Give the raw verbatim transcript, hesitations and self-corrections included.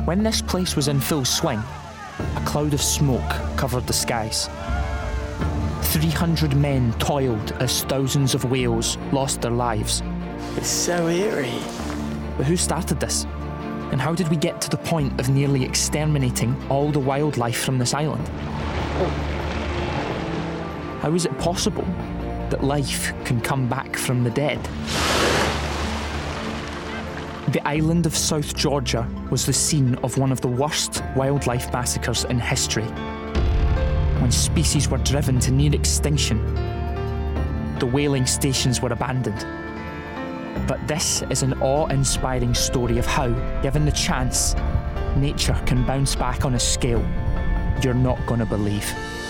When this place was in full swing, a cloud of smoke covered the skies. three hundred men toiled as thousands of whales lost their lives. It's so eerie. But who started this? And how did we get to the point of nearly exterminating all the wildlife from this island? How is it possible that life can come back from the dead? The island of South Georgia was the scene of one of the worst wildlife massacres in history, when species were driven to near extinction. The whaling stations were abandoned. But this is an awe-inspiring story of how, given the chance, nature can bounce back on a scale you're not going to believe.